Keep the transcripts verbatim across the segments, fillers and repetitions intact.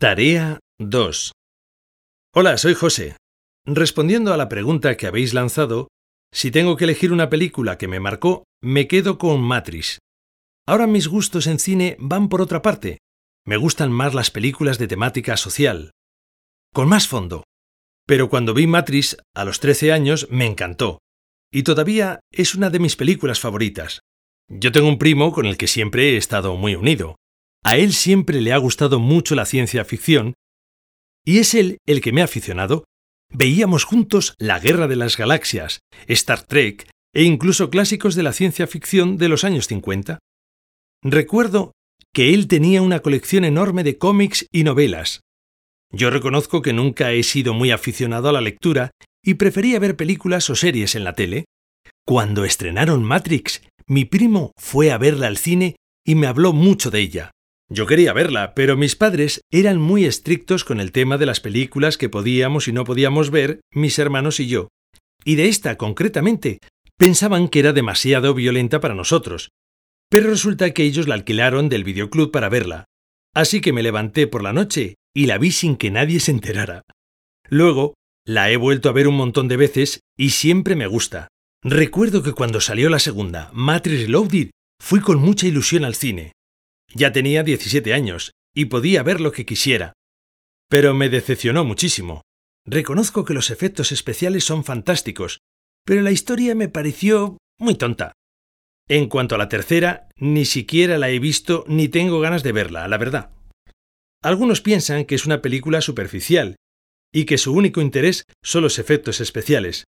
Tarea dos. Hola, soy José. Respondiendo a la pregunta que habéis lanzado, si tengo que elegir una película que me marcó, me quedo con Matrix. Ahora mis gustos en cine van por otra parte. Me gustan más las películas de temática social, con más fondo. Pero cuando vi Matrix a los trece años me encantó. Y todavía es una de mis películas favoritas. Yo tengo un primo con el que siempre he estado muy unido. A él siempre le ha gustado mucho la ciencia ficción y es él el que me ha aficionado. Veíamos juntos La Guerra de las Galaxias, Star Trek e incluso clásicos de la ciencia ficción de los años cincuenta. Recuerdo que él tenía una colección enorme de cómics y novelas. Yo reconozco que nunca he sido muy aficionado a la lectura y prefería ver películas o series en la tele. Cuando estrenaron Matrix, mi primo fue a verla al cine y me habló mucho de ella. Yo quería verla, pero mis padres eran muy estrictos con el tema de las películas que podíamos y no podíamos ver, mis hermanos y yo. Y de esta, concretamente, pensaban que era demasiado violenta para nosotros. Pero resulta que ellos la alquilaron del videoclub para verla. Así que me levanté por la noche y la vi sin que nadie se enterara. Luego, la he vuelto a ver un montón de veces y siempre me gusta. Recuerdo que cuando salió la segunda, Matrix Reloaded, fui con mucha ilusión al cine. Ya tenía diecisiete años y podía ver lo que quisiera. Pero me decepcionó muchísimo. Reconozco que los efectos especiales son fantásticos, pero la historia me pareció muy tonta. En cuanto a la tercera, ni siquiera la he visto ni tengo ganas de verla, la verdad. Algunos piensan que es una película superficial y que su único interés son los efectos especiales.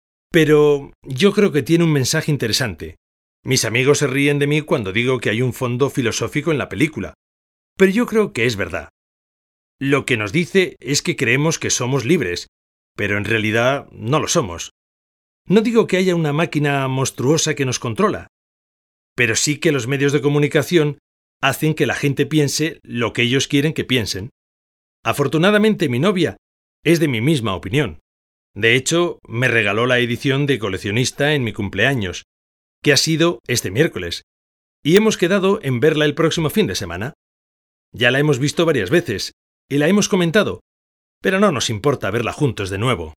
Pero yo creo que tiene un mensaje interesante. Mis amigos se ríen de mí cuando digo que hay un fondo filosófico en la película, pero yo creo que es verdad. Lo que nos dice es que creemos que somos libres, pero en realidad no lo somos. No digo que haya una máquina monstruosa que nos controla, pero sí que los medios de comunicación hacen que la gente piense lo que ellos quieren que piensen. Afortunadamente mi novia es de mi misma opinión. De hecho, me regaló la edición de coleccionista en mi cumpleaños, que ha sido este miércoles, y hemos quedado en verla el próximo fin de semana. Ya la hemos visto varias veces, y la hemos comentado, pero no nos importa verla juntos de nuevo.